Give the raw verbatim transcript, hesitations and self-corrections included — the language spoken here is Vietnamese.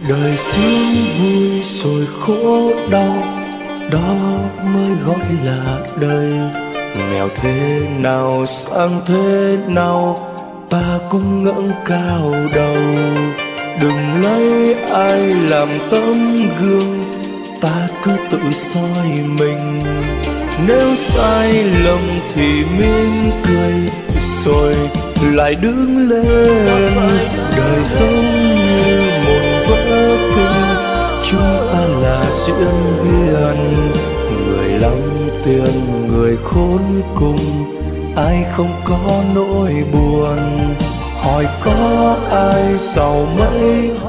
Đời sướng vui rồi khổ đau, đó mới gọi là đời. Nghèo thế nào sang thế nào, ta cũng ngẩng cao đầu. Đừng lấy ai làm tấm gương, ta cứ tự soi mình. Nếu sai lầm thì mỉm cười rồi lại đứng lên. Đời giống như một vở kịch, chúng ta là diễn viên. Người lắm tiền người khốn cùng, ai không có nỗi buồn. Hỏi có ai giàu mấy